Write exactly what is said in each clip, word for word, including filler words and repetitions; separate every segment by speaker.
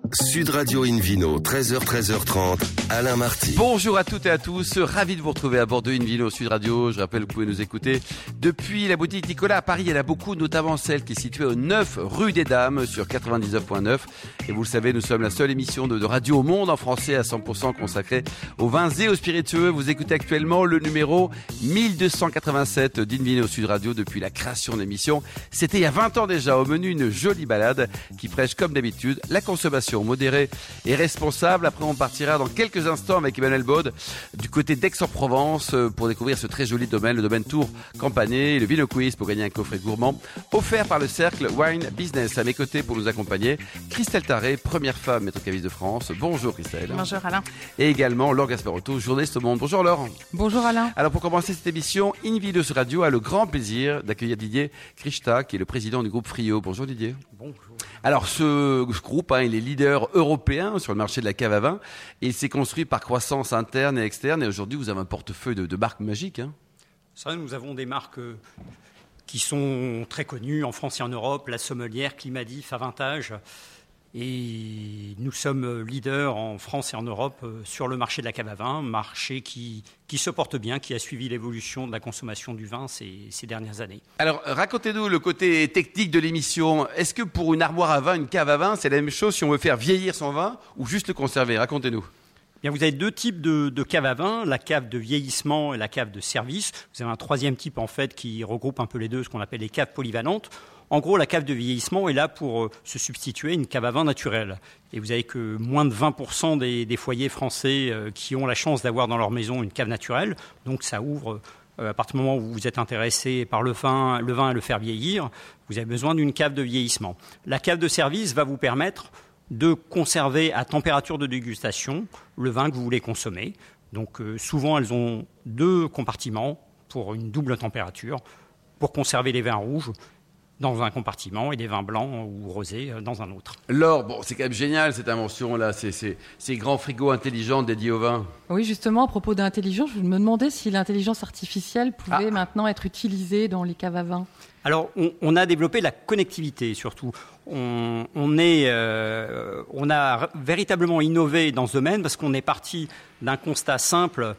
Speaker 1: Sud Radio Invino, treize heures, treize heures trente, Alain Marty.
Speaker 2: Bonjour à toutes et à tous, ravi de vous retrouver à bord de Invino Sud Radio. Je rappelle que vous pouvez nous écouter depuis la boutique Nicolas à Paris. Il y en a beaucoup, notamment celle qui est située au neuf rue des Dames sur quatre-vingt-dix-neuf point neuf. Et vous le savez, nous sommes la seule émission de, de radio au monde en français à cent pour cent consacrée aux vins et aux spiritueux. Vous écoutez actuellement le numéro mille deux cent quatre-vingt-sept d'Invino Sud Radio depuis la création de l'émission. C'était il y a vingt ans déjà. Au menu, une jolie balade qui prêche comme d'habitude la consommation modérée et responsable. Après, on partira dans quelques instants avec Emmanuel Baude du côté d'Aix-en-Provence pour découvrir ce très joli domaine, le domaine Tour Campané, le Vino Quiz pour gagner un coffret gourmand offert par le Cercle Wine Business. À mes côtés pour nous accompagner, Christelle Tarré, première femme maître caviste de France. Bonjour Christelle.
Speaker 3: Bonjour Alain.
Speaker 2: Et également Laure Gasparotto, journaliste au Monde. Bonjour Laure.
Speaker 3: Bonjour Alain.
Speaker 2: Alors pour commencer cette émission, Invino Sud Radio a le grand plaisir d'accueillir Didier Krichta, qui est le président du groupe Frio. Bonjour Didier.
Speaker 4: Bonjour.
Speaker 2: Alors ce groupe, hein, il est leader européen sur le marché de la cave à vin et il s'est construit par croissance interne et externe. Et aujourd'hui, vous avez un portefeuille de, de marques magiques. Hein.
Speaker 4: C'est vrai, nous avons des marques euh, qui sont très connues en France et en Europe, La Sommelière, Climadif, Avantage. Et nous sommes leaders en France et en Europe euh, sur le marché de la cave à vin, marché qui, qui se porte bien, qui a suivi l'évolution de la consommation du vin ces, ces dernières années.
Speaker 2: Alors, racontez-nous le côté technique de l'émission. Est-ce que pour une armoire à vin, une cave à vin, c'est la même chose si on veut faire vieillir son vin ou juste le conserver? Racontez-nous.
Speaker 4: Bien, vous avez deux types de, de caves à vin, la cave de vieillissement et la cave de service. Vous avez un troisième type en fait qui regroupe un peu les deux, ce qu'on appelle les caves polyvalentes. En gros, la cave de vieillissement est là pour euh, se substituer à une cave à vin naturelle. Et vous avez que moins de vingt pour cent des, des foyers français euh, qui ont la chance d'avoir dans leur maison une cave naturelle. Donc ça ouvre, euh, à partir du moment où vous êtes intéressé par le vin, le vin et le faire vieillir, vous avez besoin d'une cave de vieillissement. La cave de service va vous permettre de conserver à température de dégustation le vin que vous voulez consommer. Donc euh, souvent, elles ont deux compartiments pour une double température, pour conserver les vins rouges dans un compartiment et des vins blancs ou rosés dans un autre.
Speaker 2: Laure, bon, c'est quand même génial cette invention-là, ces, ces, ces grands frigos intelligents dédiés au vin.
Speaker 3: Oui, justement, à propos d'intelligence, je me demandais si l'intelligence artificielle pouvait ah. maintenant être utilisée dans les caves à vin.
Speaker 4: Alors, on, on a développé la connectivité surtout. On, on, est, euh, on a véritablement innové dans ce domaine parce qu'on est parti d'un constat simple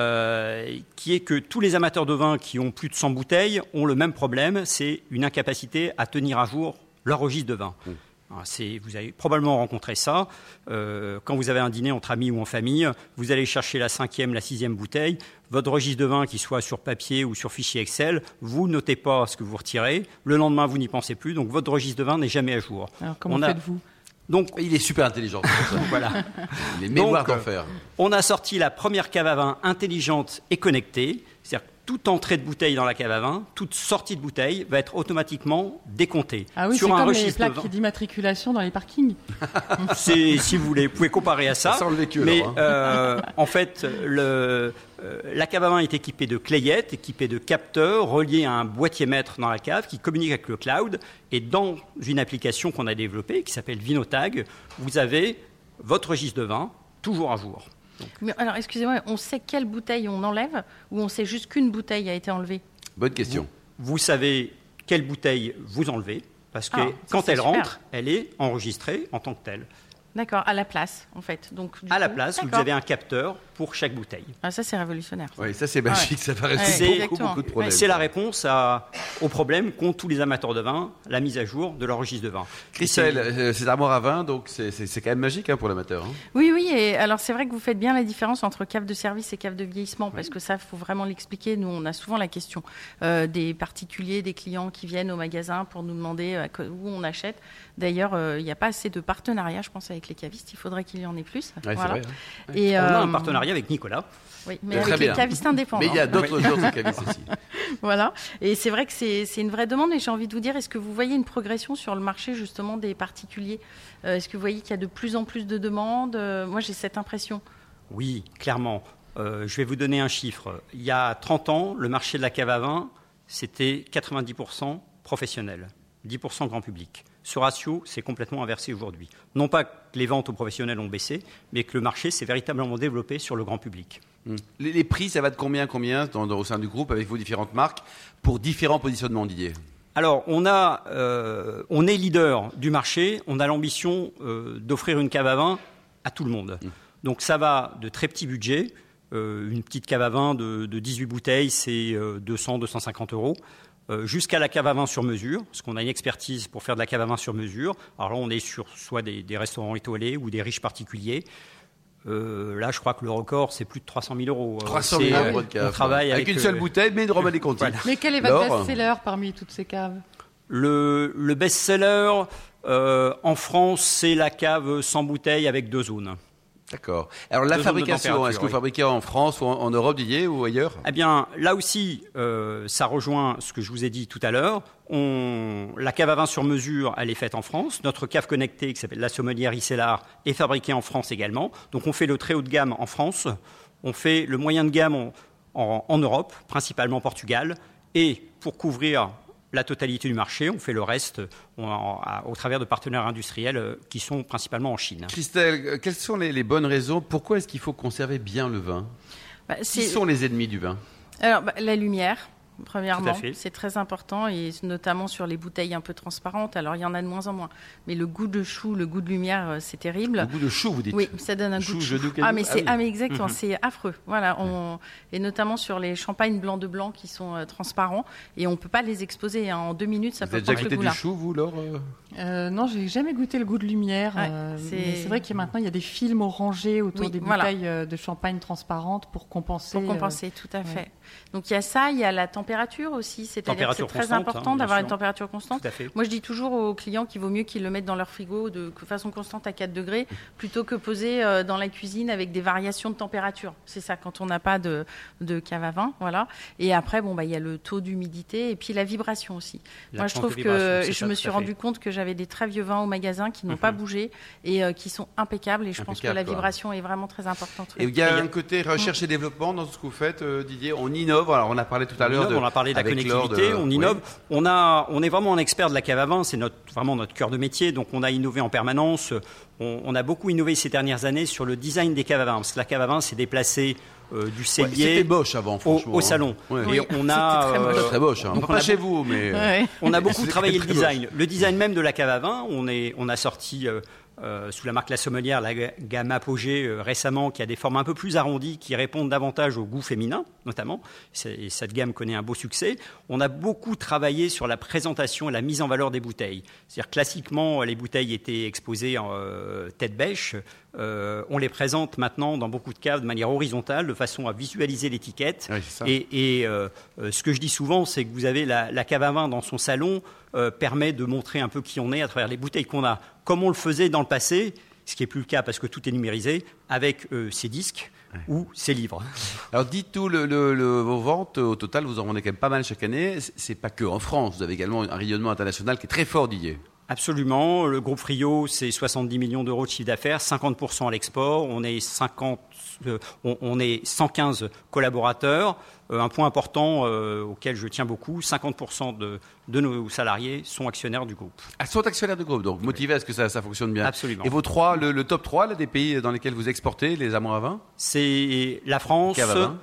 Speaker 4: euh, qui est que tous les amateurs de vin qui ont plus de cent bouteilles ont le même problème, c'est une incapacité à tenir à jour leur registre de vin. Mmh. C'est, vous avez probablement rencontré ça. Euh, quand vous avez un dîner entre amis ou en famille, vous allez chercher la cinquième, la sixième bouteille. Votre registre de vin, qu'il soit sur papier ou sur fichier Excel, vous notez pas ce que vous retirez. Le lendemain, vous n'y pensez plus. Donc, votre registre de vin n'est jamais à jour.
Speaker 3: Alors, comment
Speaker 4: a...
Speaker 3: faites-vous ?
Speaker 2: Donc, il est super intelligent.
Speaker 4: Voilà.
Speaker 2: Les mémoires d'enfer.
Speaker 4: On a sorti la première cave à vin intelligente et connectée. C'est-à-dire toute entrée de bouteille dans la cave à vin, toute sortie de bouteille va être automatiquement décomptée.
Speaker 3: Ah oui,
Speaker 4: sur
Speaker 3: c'est
Speaker 4: un
Speaker 3: comme les
Speaker 4: registre
Speaker 3: plaques d'immatriculation dans les parkings.
Speaker 4: C'est, si vous voulez, vous pouvez comparer à ça.
Speaker 2: Ça sent le vécu,
Speaker 4: mais
Speaker 2: alors, hein.
Speaker 4: euh, en fait, le, euh, la cave à vin est équipée de clayettes, équipée de capteurs, reliés à un boîtier maître dans la cave qui communique avec le cloud. Et dans une application qu'on a développée qui s'appelle Vinotag, vous avez votre registre de vin toujours à jour.
Speaker 5: Donc. Mais alors, excusez-moi, on sait quelle bouteille on enlève ou on sait juste qu'une bouteille a été enlevée?
Speaker 2: Bonne question.
Speaker 4: Vous, vous savez quelle bouteille vous enlevez parce que
Speaker 5: ah,
Speaker 4: quand
Speaker 5: ça,
Speaker 4: elle
Speaker 5: super.
Speaker 4: rentre, elle est enregistrée en tant que telle.
Speaker 5: D'accord, à la place, en fait. Donc, du
Speaker 4: à
Speaker 5: coup,
Speaker 4: la place,
Speaker 5: d'accord.
Speaker 4: vous avez un capteur pour chaque bouteille.
Speaker 5: Ah, ça, c'est révolutionnaire.
Speaker 2: Oui, ça, c'est magique.
Speaker 5: Ah ouais.
Speaker 2: Ça va résoudre
Speaker 4: ouais,
Speaker 2: beaucoup, beaucoup de problèmes.
Speaker 4: C'est la réponse à, au problème qu'ont tous les amateurs de vin, la mise à jour de leur registre de vin.
Speaker 2: Christelle, euh, c'est armoire à vin, donc c'est, c'est, c'est quand même magique hein, pour l'amateur. Hein.
Speaker 5: Oui, oui. Et alors, c'est vrai que vous faites bien la différence entre cave de service et cave de vieillissement, parce que ça, il faut vraiment l'expliquer. Nous, on a souvent la question euh, des particuliers, des clients qui viennent au magasin pour nous demander euh, où on achète. D'ailleurs, il euh, n'y a pas assez de partenariats, je pense, avec les cavistes. Il faudrait qu'il y en ait plus.
Speaker 2: Ouais,
Speaker 5: voilà.
Speaker 2: c'est vrai, hein.
Speaker 5: Et,
Speaker 4: on
Speaker 5: euh,
Speaker 4: a un partenariat avec Nicolas.
Speaker 5: Oui, mais
Speaker 2: euh,
Speaker 5: avec
Speaker 2: bien.
Speaker 5: les cavistes indépendants.
Speaker 2: Mais il y a d'autres genres de cavistes aussi.
Speaker 5: Voilà. Et c'est vrai que c'est, c'est une vraie demande. Et j'ai envie de vous dire, est-ce que vous voyez une progression sur le marché justement des particuliers? euh, Est-ce que vous voyez qu'il y a de plus en plus de demandes? euh, Moi, j'ai cette impression.
Speaker 4: Oui, clairement. Euh, je vais vous donner un chiffre. Il y a trente ans, le marché de la cave à vin, c'était quatre-vingt-dix pour cent professionnel, dix pour cent grand public. Ce ratio s'est complètement inversé aujourd'hui. Non pas que les ventes aux professionnels ont baissé, mais que le marché s'est véritablement développé sur le grand public.
Speaker 2: Mmh. Les, les prix, ça va de combien, combien dans, dans, au sein du groupe avec vos différentes marques pour différents positionnements, Didier?
Speaker 4: Alors, on, a, euh, on est leader du marché. On a l'ambition euh, d'offrir une cave à vin à tout le monde. Mmh. Donc, ça va de très petits budgets. Euh, une petite cave à vin de, de dix-huit bouteilles, c'est euh, deux cents à deux cent cinquante euros. Euh, jusqu'à la cave à vin sur mesure, parce qu'on a une expertise pour faire de la cave à vin sur mesure. Alors là, on est sur soit des, des restaurants étoilés ou des riches particuliers. Euh, là, je crois que le record, c'est plus de trois cent mille euros.
Speaker 2: trois cent mille euros de cave.
Speaker 4: On travaille
Speaker 2: avec,
Speaker 4: avec
Speaker 2: une seule
Speaker 4: euh,
Speaker 2: bouteille, mais une Romanée Conti.
Speaker 4: Voilà.
Speaker 3: Mais quel est votre best-seller parmi toutes ces caves?
Speaker 4: Le, le best-seller euh, en France, c'est la cave sans bouteille avec deux zones.
Speaker 2: D'accord. Alors la
Speaker 4: deux
Speaker 2: fabrication, est-ce que vous
Speaker 4: oui.
Speaker 2: fabriquez en France ou en, en Europe, Didier, ou ailleurs?
Speaker 4: Eh bien, là aussi, euh, ça rejoint ce que je vous ai dit tout à l'heure. On, la cave à vin sur mesure, elle est faite en France. Notre cave connectée, qui s'appelle la Sommelière Icellar, est fabriquée en France également. Donc on fait le très haut de gamme en France. On fait le moyen de gamme en, en, en Europe, principalement Portugal. Et pour couvrir la totalité du marché, on fait le reste on, à, au travers de partenaires industriels euh, qui sont principalement en Chine.
Speaker 2: Christelle, quelles sont les, les bonnes raisons? Pourquoi est-ce qu'il faut conserver bien le vin?
Speaker 5: bah,
Speaker 2: Qui sont les ennemis du vin?
Speaker 5: Alors, bah, la lumière. Premièrement,
Speaker 4: fait.
Speaker 5: c'est très important et notamment sur les bouteilles un peu transparentes. Alors, il y en a de moins en moins. Mais le goût de chou, le goût de lumière, c'est terrible.
Speaker 2: Le goût de chou, vous dites?
Speaker 5: Oui, ça donne un
Speaker 2: chou,
Speaker 5: goût de chou.
Speaker 2: chou.
Speaker 5: Ah, mais, c'est, ah, oui. ah, mais exactement,
Speaker 4: mm-hmm.
Speaker 5: c'est affreux. Voilà, on, et notamment sur les champagnes blancs de blanc qui sont euh, transparents et on ne peut pas les exposer. Hein. En deux minutes, ça
Speaker 2: vous
Speaker 5: peut
Speaker 2: avez
Speaker 5: prendre
Speaker 2: déjà
Speaker 5: ce
Speaker 2: goûté
Speaker 5: goût-là.
Speaker 2: du chou, vous, Laure?
Speaker 3: Euh, non, j'ai jamais goûté le goût de lumière.
Speaker 5: Ouais,
Speaker 3: euh,
Speaker 5: c'est...
Speaker 3: Mais c'est vrai que maintenant il y a des films orangés autour
Speaker 5: oui,
Speaker 3: des
Speaker 5: voilà.
Speaker 3: bouteilles euh, de champagne transparentes pour compenser.
Speaker 5: Pour compenser, euh... tout à fait. Ouais. Donc il y a ça, il y a la température aussi. C'est-à-dire que c'est très
Speaker 4: constante,
Speaker 5: important
Speaker 4: hein,
Speaker 5: d'avoir
Speaker 4: sûr.
Speaker 5: une température constante.
Speaker 4: Tout à fait.
Speaker 5: Moi, je dis toujours aux clients qu'il vaut mieux qu'ils le mettent dans leur frigo de façon constante à quatre degrés plutôt que poser euh, dans la cuisine avec des variations de température. C'est ça, quand on n'a pas de, de cave à vin. Voilà. Et après, bon, bah, il y a le taux d'humidité et puis la vibration aussi.
Speaker 4: La
Speaker 5: Moi, je trouve que je
Speaker 4: ça,
Speaker 5: me suis rendu compte que j'avais des très vieux vins au magasin qui n'ont mm-hmm. pas bougé et euh, qui sont impeccables. Et je Impeccable, pense que la vibration quoi. Est vraiment très importante.
Speaker 2: Et il y a un côté recherche et développement dans ce que vous faites, euh, Didier. On innove. Alors, on a parlé tout à l'heure.
Speaker 4: De, on a parlé de la connectivité. De... On innove. Oui. On a, on est vraiment un expert de la cave à vin. C'est notre, vraiment notre cœur de métier. Donc, on a innové en permanence. On, on a beaucoup innové ces dernières années sur le design des caves à vin. Parce que la cave à vin s'est déplacée euh, du cellier ouais,
Speaker 2: c'était Bosch avant, franchement,
Speaker 4: au, au salon.
Speaker 2: Hein.
Speaker 4: Ouais. Et oui, on a
Speaker 2: très, euh, très Bosch. Hein. Donc pas chez vous, mais
Speaker 5: ouais.
Speaker 4: on a beaucoup travaillé le design. Le design même de la cave à vin. On est, on a sorti. Euh, Euh, sous la marque La Sommelière, la gamme Apogée euh, récemment, qui a des formes un peu plus arrondies, qui répondent davantage au goût féminin, notamment. C'est, et cette gamme connaît un beau succès. On a beaucoup travaillé sur la présentation et la mise en valeur des bouteilles. C'est-à-dire, classiquement, les bouteilles étaient exposées en euh, tête bêche. Euh, on les présente maintenant dans beaucoup de caves de manière horizontale, de façon à visualiser l'étiquette.
Speaker 2: Oui, c'est ça.
Speaker 4: Et, et euh, ce que je dis souvent, c'est que vous avez la, la cave à vin dans son salon, euh, permet de montrer un peu qui on est à travers les bouteilles qu'on a. Comme on le faisait dans le passé, ce qui n'est plus le cas parce que tout est numérisé, avec euh, ces disques ouais. ou ces livres.
Speaker 2: Alors dites tout, le, le, le, vos ventes, au total, vous en vendez quand même pas mal chaque année. C'est pas que en France, vous avez également un rayonnement international qui est très fort, Didier.
Speaker 4: Absolument. Le groupe Frio, c'est soixante-dix millions d'euros de chiffre d'affaires, cinquante pour cent à l'export. On est, cinquante, euh, on, on est cent quinze collaborateurs. Euh, un point important euh, auquel je tiens beaucoup, cinquante pour cent de, de nos salariés sont actionnaires du groupe.
Speaker 2: Ah, sont actionnaires du groupe, donc motivés oui. à ce que ça, ça fonctionne bien.
Speaker 4: Absolument.
Speaker 2: Et vos trois, le, le top trois là, des pays dans lesquels vous exportez les amants à vin?
Speaker 4: C'est la France,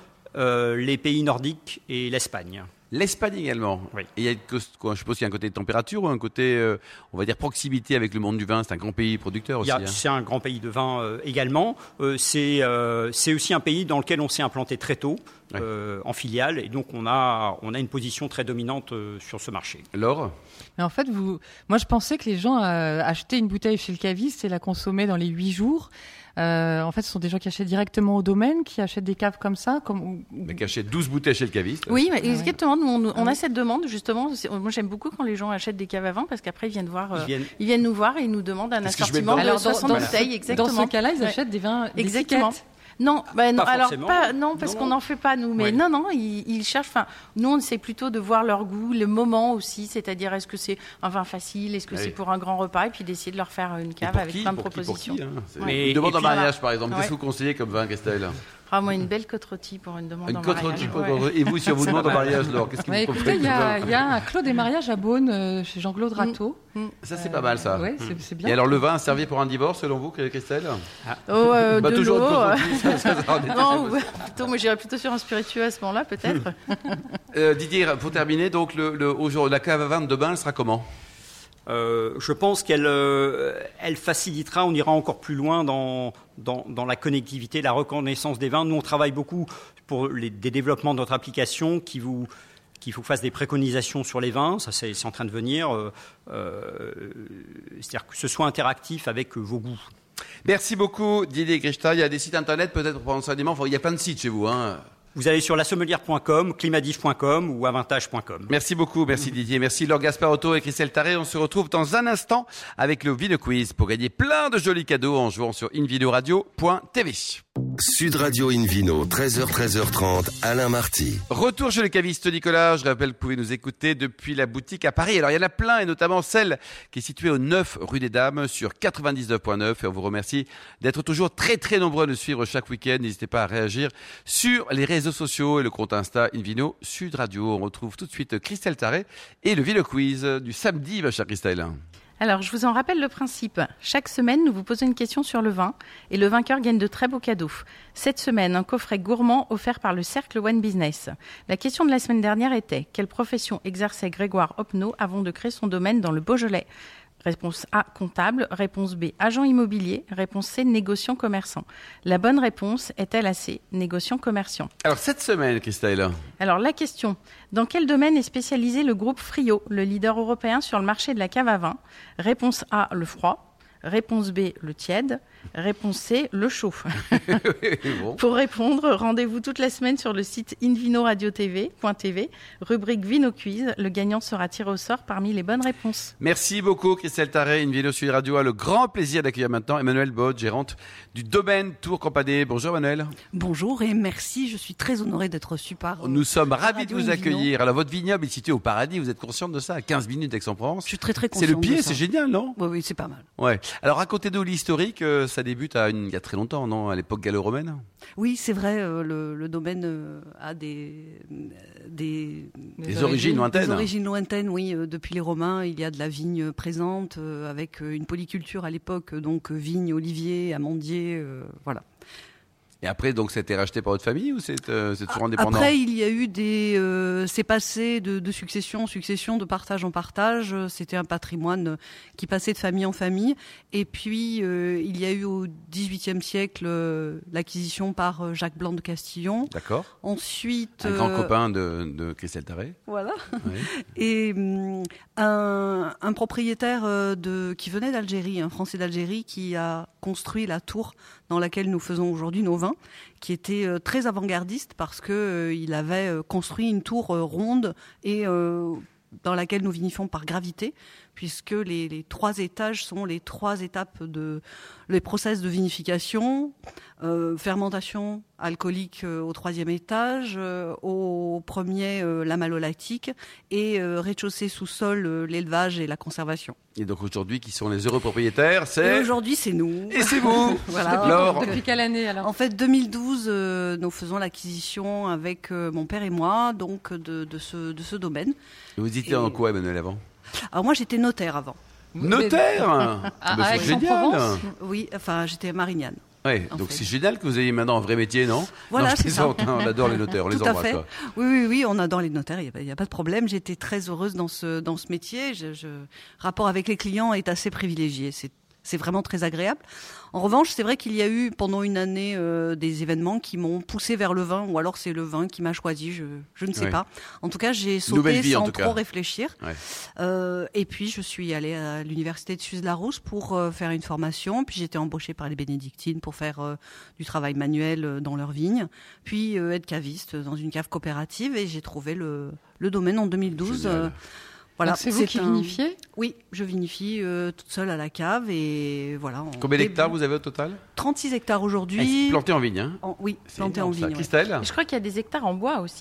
Speaker 4: euh, les pays nordiques et l'Espagne.
Speaker 2: L'Espagne également.
Speaker 4: Oui.
Speaker 2: Et il y a, quoi, je suppose qu'il y a un côté de température ou un côté, euh, on va dire, proximité avec le monde du vin. C'est un grand pays producteur aussi.
Speaker 4: Il y a,
Speaker 2: hein.
Speaker 4: C'est un grand pays de vin euh, également. Euh, c'est, euh, c'est aussi un pays dans lequel on s'est implanté très tôt, ouais. euh, en filiale. Et donc, on a, on a une position très dominante euh, sur ce marché.
Speaker 2: Laure ?
Speaker 3: Mais en fait, vous, moi, je pensais que les gens euh, achetaient une bouteille chez le caviste et la consommaient dans les huit jours. Euh, en fait, ce sont des gens qui achètent directement au domaine, qui achètent des caves comme ça. Comme... ou...
Speaker 2: Mais qui achètent douze bouteilles chez le caviste.
Speaker 5: Oui, mais exactement. Nous, on, on a cette demande, justement. Moi, j'aime beaucoup quand les gens achètent des caves à vin parce qu'après, ils viennent, voir, euh, ils viennent... ils viennent nous voir et ils nous demandent un
Speaker 2: Est-ce
Speaker 5: assortiment de soixante
Speaker 3: dans,
Speaker 5: bouteilles.
Speaker 3: Dans
Speaker 5: exactement.
Speaker 3: Dans ce cas-là, ils
Speaker 5: ouais.
Speaker 3: achètent des vins
Speaker 5: exactement.
Speaker 3: d'étiquette.
Speaker 5: Non, bah, non
Speaker 4: pas
Speaker 5: alors
Speaker 4: forcément.
Speaker 5: pas, non, parce non, qu'on n'en fait pas nous, mais ouais. non, non, ils, ils cherchent. Enfin, nous, on essaie plutôt de voir leur goût, le moment aussi, c'est-à-dire est-ce que c'est un vin facile, est-ce que oui. c'est pour un grand repas, et puis d'essayer de leur faire une cave avec
Speaker 2: qui,
Speaker 5: plein de
Speaker 2: pour
Speaker 5: propositions.
Speaker 2: Qui, pour qui, hein
Speaker 4: mais,
Speaker 2: une demande en mariage,
Speaker 5: voilà.
Speaker 2: par exemple.
Speaker 5: Ouais.
Speaker 2: Qu'est-ce que vous conseillez comme vin, Christelle ?
Speaker 5: Ah, moi, une belle côte rôtie pour une demande
Speaker 2: Une
Speaker 5: en
Speaker 2: côte
Speaker 5: mariage.
Speaker 2: rôtie pour-
Speaker 5: Ouais.
Speaker 2: Et vous, si on vous demande en mariage, Laure, qu'est-ce que
Speaker 3: Ouais,
Speaker 2: vous
Speaker 3: écoutez,
Speaker 2: proposez
Speaker 3: il y a, il y a un clos des mariages à Beaune, euh, chez Jean-Claude Rateau.
Speaker 2: Ça, c'est pas mal, ça.
Speaker 3: Oui, c'est, c'est bien.
Speaker 2: Et alors, le vin servi pour un divorce, selon vous, Christelle?
Speaker 5: Oh, euh,
Speaker 2: Bah,
Speaker 5: de
Speaker 2: toujours
Speaker 5: l'eau.
Speaker 2: une côte
Speaker 5: euh,
Speaker 2: rôtie, ça, ça, ça en était
Speaker 5: Non,
Speaker 2: très
Speaker 5: ouais, plutôt, moi j'irais plutôt sur un spiritueux à ce moment-là, peut-être.
Speaker 2: Euh, Didier, pour terminer, donc le, le, aujourd'hui, la cave à vin de Debain, elle sera comment?
Speaker 4: Euh, je pense qu'elle euh, elle facilitera, on ira encore plus loin dans, dans, dans la connectivité, la reconnaissance des vins. Nous, on travaille beaucoup pour les, des développements de notre application qui vous, qui vous fasse des préconisations sur les vins. Ça, c'est, c'est en train de venir. Euh, euh, c'est-à-dire que ce soit interactif avec vos goûts.
Speaker 2: Merci beaucoup, Didier Grichta. Il y a des sites internet, peut-être pour enseignement. Enfin, il y a plein de sites chez vous, hein.
Speaker 4: Vous allez sur lasommelière point com, climadif point com ou avantage point com.
Speaker 2: Merci beaucoup, merci Didier, merci Laure Gasparotto et Christelle Tarré. On se retrouve dans un instant avec le Vino Quiz pour gagner plein de jolis cadeaux en jouant sur invinoradio point t v.
Speaker 1: Sud Radio Invino, treize heures, treize heures trente, Alain Marty.
Speaker 2: Retour chez le caviste Nicolas. Je rappelle que vous pouvez nous écouter depuis la boutique à Paris. Alors, il y en a plein, et notamment celle qui est située au neuf rue des Dames sur quatre-vingt-dix-neuf point neuf. Et on vous remercie d'être toujours très, très nombreux à nous suivre chaque week-end. N'hésitez pas à réagir sur les réseaux sociaux et le compte Insta Invino Sud Radio. On retrouve tout de suite Christelle Tarré et le Vino Quiz du samedi, ma chère Christelle.
Speaker 5: Alors, je vous en rappelle le principe. Chaque semaine, nous vous posons une question sur le vin et le vainqueur gagne de très beaux cadeaux. Cette semaine, un coffret gourmand offert par le Cercle One Business. La question de la semaine dernière était: quelle profession exerçait Grégoire Hoppenot avant de créer son domaine dans le Beaujolais? Réponse A, comptable. Réponse B, agent immobilier. Réponse C, négociant commerçant. La bonne réponse est-elle à C, négociant commerciant?
Speaker 2: Alors, cette semaine, Christelle.
Speaker 5: Alors, la question: dans quel domaine est spécialisé le groupe Frio, le leader européen sur le marché de la cave à vin? Réponse A, le froid. Réponse B, le tiède. Réponse C, le chaud.
Speaker 2: Bon.
Speaker 5: Pour répondre, rendez-vous toute la semaine sur le site invinoradio point t v, rubrique Vino Quiz. Le gagnant sera tiré au sort parmi les bonnes réponses.
Speaker 2: Merci beaucoup, Christelle Tarré. Invino Sud Radio a le grand plaisir d'accueillir maintenant Emmanuelle Bode, gérante du domaine Tour Campadé. Bonjour, Emmanuelle.
Speaker 6: Bonjour et merci. Je suis très honorée d'être reçue par.
Speaker 2: Nous sommes ravis de
Speaker 6: Radio
Speaker 2: vous
Speaker 6: Invino.
Speaker 2: accueillir. Alors, votre vignoble est situé au Paradis. Vous êtes consciente de ça, à quinze minutes d'Aix-en-Provence.
Speaker 6: Je suis très très
Speaker 2: C'est
Speaker 6: contente.
Speaker 2: le pied,
Speaker 6: de ça.
Speaker 2: c'est génial, non?
Speaker 6: Oui, oui, c'est pas mal.
Speaker 2: Ouais. Alors, racontez-nous l'historique. euh, Ça débute à une, il y a très longtemps, non? À l'époque gallo-romaine?
Speaker 6: Oui, c'est vrai. euh, le, le domaine euh, a des des,
Speaker 2: Des origines lointaines.
Speaker 6: des origines lointaines. Oui, euh, depuis les Romains, il y a de la vigne présente euh, avec euh, une polyculture à l'époque, donc euh, vigne, olivier, amandier, euh, voilà.
Speaker 2: Et après, donc, ça a été racheté par votre famille ou c'est euh, c'est toujours indépendant?
Speaker 6: Après, il y a eu des, euh, c'est passé de, de succession en succession, de partage en partage. C'était un patrimoine qui passait de famille en famille. Et puis, euh, il y a eu au dix-huitième siècle euh, l'acquisition par euh, Jacques Blanc de Castillon.
Speaker 2: D'accord.
Speaker 6: Ensuite,
Speaker 2: Un grand
Speaker 6: euh,
Speaker 2: copain de, de Christelle Tarré.
Speaker 6: voilà.
Speaker 2: Oui.
Speaker 6: Et hum, un, un propriétaire euh, de, qui venait d'Algérie, un Français d'Algérie, qui a construit la tour dans laquelle nous faisons aujourd'hui nos vins, qui était euh, très avant-gardiste parce que euh, il avait euh, construit une tour euh, ronde et euh, dans laquelle nous vinifions par gravité, puisque les, les trois étages sont les trois étapes de les process de vinification, euh, fermentation alcoolique euh, au troisième étage, euh, au premier euh, la malolactique et euh, rez-de-chaussée sous-sol euh, l'élevage et la conservation.
Speaker 2: Et donc, aujourd'hui, qui sont les heureux propriétaires?
Speaker 6: Et
Speaker 2: C'est...
Speaker 6: aujourd'hui, c'est nous.
Speaker 2: Et c'est vous.
Speaker 6: Voilà.
Speaker 2: Laure.
Speaker 3: Depuis quelle année alors?
Speaker 6: En fait, deux mille douze, euh, nous faisons l'acquisition avec euh, mon père et moi, donc de, de ce de ce domaine.
Speaker 2: Vous étiez
Speaker 6: Et-
Speaker 2: en quoi, Emmanuel, avant?
Speaker 6: Alors moi, j'étais notaire avant.
Speaker 2: Notaire.
Speaker 3: À-
Speaker 2: Ah, bah,
Speaker 3: à
Speaker 2: c'est génial.
Speaker 3: Aix-en-Provence
Speaker 6: Oui, enfin, j'étais à Marignane.
Speaker 2: Ouais,
Speaker 6: en
Speaker 2: donc
Speaker 6: fait.
Speaker 2: c'est génial que vous ayez maintenant un vrai métier, non?
Speaker 6: Voilà,
Speaker 2: non, je
Speaker 6: c'est ça.
Speaker 2: plaisante, hein, on adore les notaires, on les
Speaker 6: Tout à
Speaker 2: embrasse.
Speaker 6: fait.
Speaker 2: quoi.
Speaker 6: Oui, oui, oui, on adore les notaires, il n'y a, a pas de problème. J'étais très heureuse dans ce, dans ce métier. Je, je, rapport avec les clients est assez privilégié. C'est C'est vraiment très agréable. En revanche, c'est vrai qu'il y a eu pendant une année euh, des événements qui m'ont poussé vers le vin, ou alors c'est le vin qui m'a choisi, je, je ne sais
Speaker 2: Ouais.
Speaker 6: pas. En tout cas, j'ai
Speaker 2: Nouvelle
Speaker 6: sauté
Speaker 2: vie, en
Speaker 6: sans
Speaker 2: tout cas.
Speaker 6: trop réfléchir.
Speaker 2: Ouais.
Speaker 6: Euh, et puis, je suis allée à l'université de Suze-Larousse pour euh, faire une formation. Puis, j'ai été embauchée par les bénédictines pour faire euh, du travail manuel euh, dans leurs vignes. Puis, euh, être caviste dans une cave coopérative. Et j'ai trouvé le, le domaine en deux mille douze.
Speaker 2: Génial.
Speaker 6: Euh, voilà,
Speaker 3: Donc c'est vous qui
Speaker 6: un-
Speaker 3: vinifiez?
Speaker 6: Oui, je vinifie euh, toute seule à la cave et voilà. en
Speaker 2: Combien
Speaker 6: début-
Speaker 2: d'hectares vous avez au total?
Speaker 6: trente-six hectares
Speaker 2: Ah,
Speaker 6: aujourd'hui.
Speaker 2: c'est planté en vigne, hein?
Speaker 6: En- oui,
Speaker 2: C'est
Speaker 6: planté en
Speaker 2: énorme, ça.
Speaker 6: vigne. oui.
Speaker 2: Christelle?
Speaker 5: Et je crois qu'il y a des hectares en bois aussi.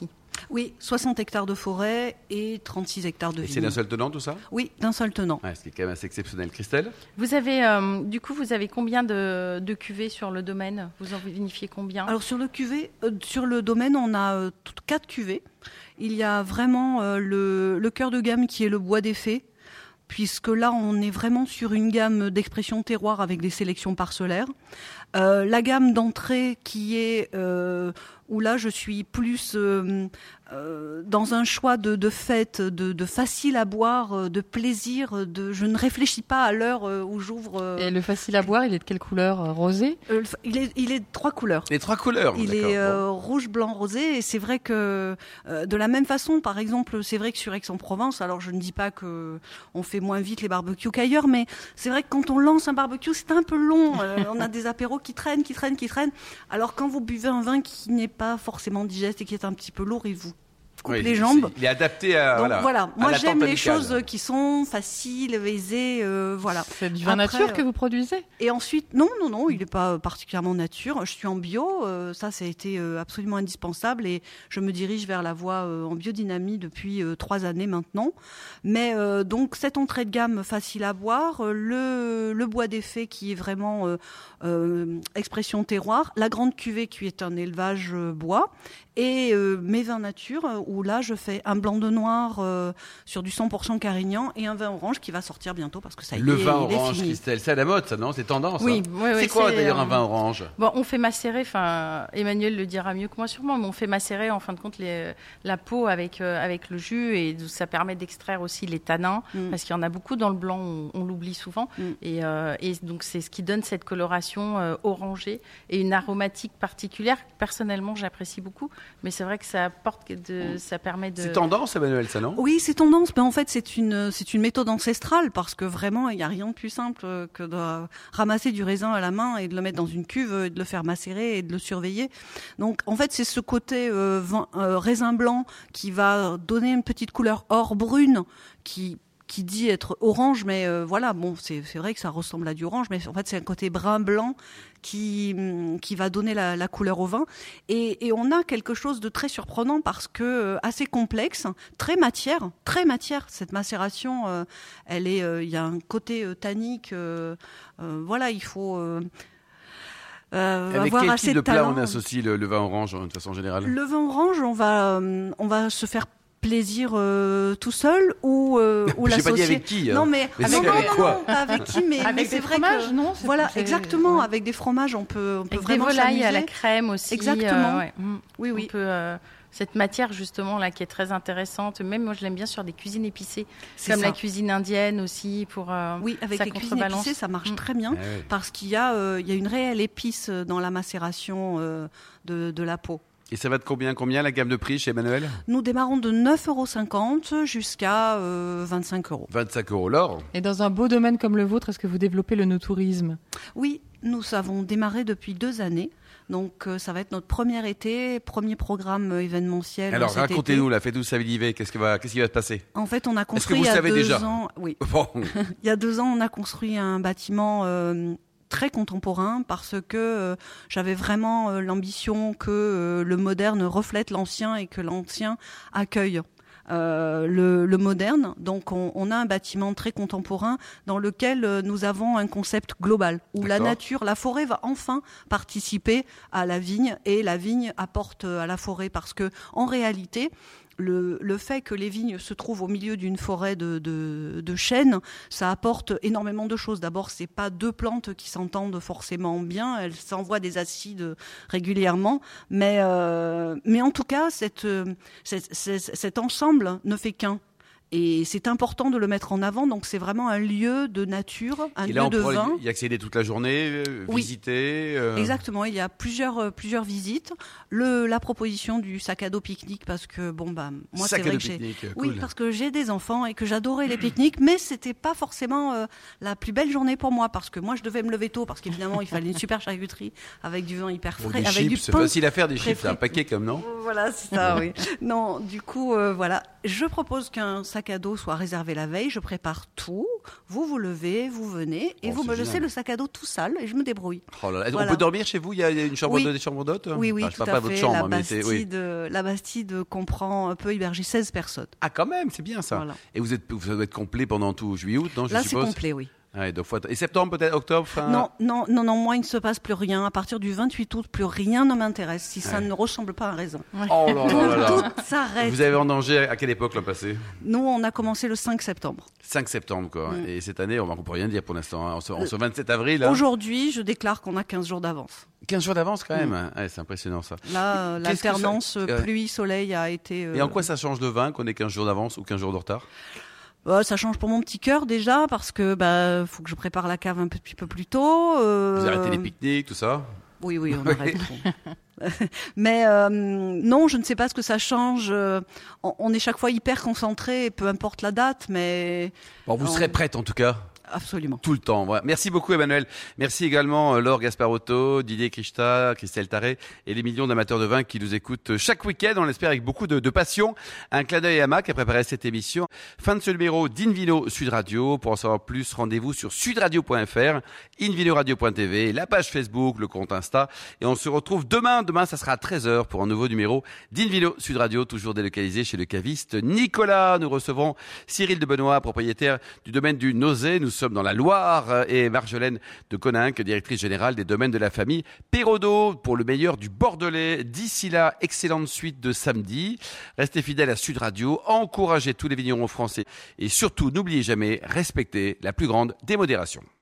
Speaker 6: Oui, soixante hectares de forêt et trente-six hectares de
Speaker 2: Et
Speaker 6: vignes.
Speaker 2: c'est d'un seul tenant tout ça?
Speaker 6: Oui, d'un seul tenant.
Speaker 2: Ouais, ce qui est quand même assez exceptionnel. Christelle?
Speaker 5: Vous avez, euh, du coup, vous avez combien de, de cuvées sur le domaine? Vous en vinifiez combien?
Speaker 6: Alors sur le cuvée, euh, sur le domaine, on a euh, toutes quatre cuvées. Il y a vraiment euh, le, le cœur de gamme qui est le bois des fées, puisque là on est vraiment sur une gamme d'expression terroir avec des sélections parcellaires. Euh, la gamme d'entrée qui est euh, où là je suis plus euh, euh, dans un choix de, de fête, de, de facile à boire, de plaisir. De, je ne réfléchis pas à l'heure où j'ouvre. Euh,
Speaker 3: Et le facile à boire, il est de quelle couleur? euh, Rosé?
Speaker 6: euh, il est, il est de trois couleurs.
Speaker 2: Les trois couleurs.
Speaker 6: Il
Speaker 2: d'accord.
Speaker 6: est euh,
Speaker 2: Bon.
Speaker 6: rouge, blanc, rosé, et c'est vrai que euh, de la même façon, par exemple, c'est vrai que sur Aix-en-Provence, alors je ne dis pas que on fait moins vite les barbecues qu'ailleurs, mais c'est vrai que quand on lance un barbecue, c'est un peu long. Euh, on a des apéros qui traînent, qui traînent, qui traînent. Alors quand vous buvez un vin qui n'est pas forcément digeste et qui est un petit peu lourd, il vous coupe
Speaker 2: Oui,
Speaker 6: les jambes.
Speaker 2: c'est- Il est adapté à.
Speaker 6: Donc
Speaker 2: voilà,
Speaker 6: voilà,
Speaker 2: à
Speaker 6: moi
Speaker 2: l'attente
Speaker 6: j'aime les
Speaker 2: amicale.
Speaker 6: choses qui sont faciles, aisées, euh, voilà.
Speaker 3: C'est du vin
Speaker 6: Après,
Speaker 3: nature que
Speaker 6: euh,
Speaker 3: vous produisez?
Speaker 6: Et ensuite, non, non, non, il n'est pas particulièrement nature. Je suis en bio, euh, ça, ça a été euh, absolument indispensable, et je me dirige vers la voie euh, en biodynamie depuis euh, trois années maintenant. Mais euh, donc cette entrée de gamme facile à boire, euh, le, le bois des fées qui est vraiment euh, euh, expression terroir, la grande cuvée qui est un élevage euh, bois, et euh, mes vins nature euh, où là je fais un blanc de noir euh, sur du cent pour cent Carignan et un vin orange qui va sortir bientôt parce que ça y
Speaker 2: Le
Speaker 6: est,
Speaker 2: vin
Speaker 6: il est
Speaker 2: orange,
Speaker 6: fini.
Speaker 2: Christelle, c'est à la mode, ça, non? C'est tendance.
Speaker 5: Oui,
Speaker 2: hein
Speaker 5: oui, oui,
Speaker 2: c'est quoi
Speaker 5: c'est,
Speaker 2: d'ailleurs
Speaker 5: euh,
Speaker 2: un vin orange?
Speaker 5: Bon, on fait macérer, enfin, Emmanuel le dira mieux que moi sûrement, mais on fait macérer en fin de compte les, la peau avec, euh, avec le jus, et ça permet d'extraire aussi les tanins,
Speaker 6: Mm.
Speaker 5: parce qu'il y en a beaucoup dans le blanc, on, on l'oublie souvent.
Speaker 6: Mm.
Speaker 5: Et, euh, et donc c'est ce qui donne cette coloration euh, orangée et une aromatique particulière que personnellement j'apprécie beaucoup, mais c'est vrai que ça apporte, de, ça permet de...
Speaker 2: C'est tendance, Emmanuel, ça, non?
Speaker 6: Oui, c'est tendance, mais en fait, c'est une, c'est une méthode ancestrale parce que vraiment, il n'y a rien de plus simple que de ramasser du raisin à la main et de le mettre dans une cuve et de le faire macérer et de le surveiller. Donc, en fait, c'est ce côté euh, vin, euh, raisin blanc qui va donner une petite couleur or brune qui qui dit être orange, mais euh, voilà, bon, c'est, c'est vrai que ça ressemble à du orange, mais en fait, c'est un côté brun-blanc qui, qui va donner la, la couleur au vin. Et, et on a quelque chose de très surprenant parce que euh, assez complexe, très matière, très matière. Cette macération, euh, elle est, euh, il y a un côté euh, tannique. Euh, euh, voilà, il faut euh, euh,
Speaker 2: Avec
Speaker 6: avoir
Speaker 2: quel
Speaker 6: assez
Speaker 2: type de
Speaker 6: de
Speaker 2: plat
Speaker 6: talent.
Speaker 2: on associe le, le vin orange, de façon générale?
Speaker 6: Le vin orange, on va, euh, on va se faire plaisir euh, tout seul ou euh, ou
Speaker 2: Je sais pas dit
Speaker 6: l'associer.
Speaker 2: avec qui. hein.
Speaker 6: Non mais,
Speaker 2: Mais
Speaker 6: non,
Speaker 2: c'est
Speaker 6: non,
Speaker 2: avec
Speaker 6: non,
Speaker 2: quoi
Speaker 6: non, pas avec qui, mais,
Speaker 3: Avec
Speaker 6: mais
Speaker 3: des
Speaker 6: c'est vrai
Speaker 3: fromages,
Speaker 6: que
Speaker 3: non? C'est-
Speaker 6: voilà,
Speaker 3: c'est-
Speaker 6: exactement,
Speaker 3: ouais.
Speaker 6: avec des fromages, on peut on peut
Speaker 5: Avec des
Speaker 6: vraiment
Speaker 5: volailles à la
Speaker 6: s'amuser.
Speaker 5: crème aussi.
Speaker 6: Exactement.
Speaker 5: euh, ouais. Mm.
Speaker 6: Oui,
Speaker 5: On
Speaker 6: oui.
Speaker 5: peut, euh, cette matière justement là qui est très intéressante. Même moi je l'aime bien sur des cuisines épicées,
Speaker 6: C'est
Speaker 5: comme
Speaker 6: ça.
Speaker 5: la cuisine indienne aussi pour. euh,
Speaker 6: Oui, avec
Speaker 5: ça
Speaker 6: les cuisines
Speaker 5: contrebalance.
Speaker 6: épicées, ça marche
Speaker 5: Mm.
Speaker 6: très bien
Speaker 2: Ah ouais.
Speaker 6: parce qu'il y a euh, il y a une réelle épice dans la macération euh, de de la peau.
Speaker 2: Et ça va de combien, combien la gamme de prix chez Emmanuel?
Speaker 6: Nous démarrons de neuf euros cinquante jusqu'à euh, vingt-cinq euros.
Speaker 2: vingt-cinq euros l'or.
Speaker 3: Et dans un beau domaine comme le vôtre, est-ce que vous développez le no-tourisme?
Speaker 6: Oui, nous avons démarré depuis deux années. Donc euh, ça va être notre premier été, premier programme euh, événementiel.
Speaker 2: Alors
Speaker 6: cet
Speaker 2: racontez-nous,
Speaker 6: été.
Speaker 2: la fête où ça vivait, qu'est-ce qui va, qu'est-ce qui va se passer?
Speaker 6: En fait, on a
Speaker 2: Est-ce que
Speaker 6: construit
Speaker 2: vous
Speaker 6: il y a
Speaker 2: savez
Speaker 6: deux
Speaker 2: déjà
Speaker 6: ans. Oui,
Speaker 2: Bon,
Speaker 6: il y a deux ans, on a construit un bâtiment euh, très contemporain parce que euh, j'avais vraiment euh, l'ambition que euh, le moderne reflète l'ancien et que l'ancien accueille euh, le, le moderne. Donc on, on a un bâtiment très contemporain dans lequel euh, nous avons un concept global où la
Speaker 2: D'accord.
Speaker 6: nature, la forêt va enfin participer à la vigne et la vigne apporte à la forêt parce que en réalité Le, le fait que les vignes se trouvent au milieu d'une forêt de, de, de chênes, ça apporte énormément de choses. D'abord, c'est pas deux plantes qui s'entendent forcément bien, elles s'envoient des acides régulièrement, mais, euh, mais en tout cas, cette, cette, cette, cet ensemble ne fait qu'un. Et c'est important de le mettre en avant, donc c'est vraiment un lieu de nature, un
Speaker 2: et
Speaker 6: lieu
Speaker 2: là on
Speaker 6: de
Speaker 2: pourra
Speaker 6: vin.
Speaker 2: y accéder toute la journée, euh,
Speaker 6: Oui.
Speaker 2: visiter. euh,
Speaker 6: Exactement, il y a plusieurs euh, plusieurs visites. Le la proposition du sac à dos pique-nique parce que bon bah moi
Speaker 2: sac
Speaker 6: c'est
Speaker 2: à
Speaker 6: vrai
Speaker 2: dos
Speaker 6: que j'ai
Speaker 2: pique-nique,
Speaker 6: oui
Speaker 2: cool.
Speaker 6: parce que j'ai des enfants et que j'adorais les pique-niques, mais c'était pas forcément euh, la plus belle journée pour moi parce que moi je devais me lever tôt parce qu'évidemment il fallait une super charcuterie avec du vin hyper
Speaker 2: Pour
Speaker 6: frais,
Speaker 2: des
Speaker 6: avec
Speaker 2: chips,
Speaker 6: du
Speaker 2: c'est
Speaker 6: pain.
Speaker 2: facile à faire des
Speaker 6: très
Speaker 2: chips, c'est un
Speaker 6: frais.
Speaker 2: paquet comme non?
Speaker 6: Voilà, c'est ça, oui. Non, du coup, euh, voilà. Je propose qu'un sac sac à dos soit réservé la veille, je prépare tout. Vous vous levez, vous venez et
Speaker 2: Oh,
Speaker 6: vous
Speaker 2: c'est
Speaker 6: me laissez
Speaker 2: génial.
Speaker 6: le sac à dos tout sale et je me débrouille.
Speaker 2: Oh là là.
Speaker 6: Voilà.
Speaker 2: On peut dormir chez vous? Il y a une chambre
Speaker 6: Oui.
Speaker 2: de, des chambres d'hôtes?
Speaker 6: Oui, oui,
Speaker 2: Enfin, je
Speaker 6: tout
Speaker 2: parle pas
Speaker 6: à
Speaker 2: de votre
Speaker 6: fait.
Speaker 2: chambre,
Speaker 6: la,
Speaker 2: mais c'est, oui.
Speaker 6: Bastide, euh, la Bastide comprend, peut héberger seize personnes.
Speaker 2: Ah, quand même, c'est bien ça.
Speaker 6: Voilà.
Speaker 2: Et vous êtes, vous doit être complet pendant tout juillet-août, non, je
Speaker 6: Là, c'est
Speaker 2: suppose?
Speaker 6: complet, oui.
Speaker 2: Ouais, donc faut att- Et septembre, peut-être, octobre, fin...
Speaker 6: Non, non, non, non, moi, il ne se passe plus rien. À partir du vingt-huit août, plus rien ne m'intéresse si ça
Speaker 2: Ouais.
Speaker 6: ne ressemble pas à un raisin.
Speaker 2: Oh là là là là.
Speaker 6: Tout s'arrête.
Speaker 2: Vous avez vendangé à quelle époque l'an passé?
Speaker 6: Nous, on a commencé le cinq septembre.
Speaker 2: cinq septembre, quoi.
Speaker 6: Mm.
Speaker 2: Et cette année, on ne peut rien dire pour l'instant. Hein. On se, on se vingt-sept avril. Hein.
Speaker 6: Aujourd'hui, je déclare qu'on a quinze jours d'avance.
Speaker 2: quinze jours d'avance, quand même. Ouais, c'est impressionnant, ça.
Speaker 6: Là, euh,
Speaker 2: Qu'est-ce que ça-
Speaker 6: l'alternance euh,
Speaker 2: Ouais.
Speaker 6: pluie-soleil a été... euh,
Speaker 2: Et en quoi ça change de vin qu'on ait quinze jours d'avance ou quinze jours de retard?
Speaker 6: bah, ça change pour mon petit cœur déjà, parce que bah, faut que je prépare la cave un petit peu plus tôt. euh,
Speaker 2: Vous arrêtez les pique-niques, tout ça?
Speaker 6: Oui, oui, on arrête. Mais euh, non, je ne sais pas ce que ça change. Euh, On, on est chaque fois hyper concentré, peu importe la date, mais
Speaker 2: Bon, vous
Speaker 6: On-
Speaker 2: serez prête, en tout cas.
Speaker 6: absolument.
Speaker 2: Tout le temps. Voilà. Merci beaucoup, Emmanuel. Merci également euh, Laure Gasparotto, Didier Krishta, Christelle Taré et les millions d'amateurs de vin qui nous écoutent chaque week-end, on l'espère avec beaucoup de, de passion. Un clin d'œil à Mac qui a préparé cette émission. Fin de ce numéro d'Invino Sud Radio. Pour en savoir plus, rendez-vous sur sudradio point f r, invinoradio point t v, la page Facebook, le compte Insta. Et on se retrouve demain. Demain, ça sera à treize heures pour un nouveau numéro d'Invino Sud Radio, toujours délocalisé chez le caviste Nicolas. Nous recevrons Cyril de Benoît, propriétaire du domaine du Nozay. Nous sommes dans la Loire, et Marjolaine de Coninck, directrice générale des domaines de la famille Perraudot, pour le meilleur du Bordelais. D'ici là, excellente suite de samedi. Restez fidèles à Sud Radio, encouragez tous les vignerons français et surtout, n'oubliez jamais, respectez la plus grande démodération.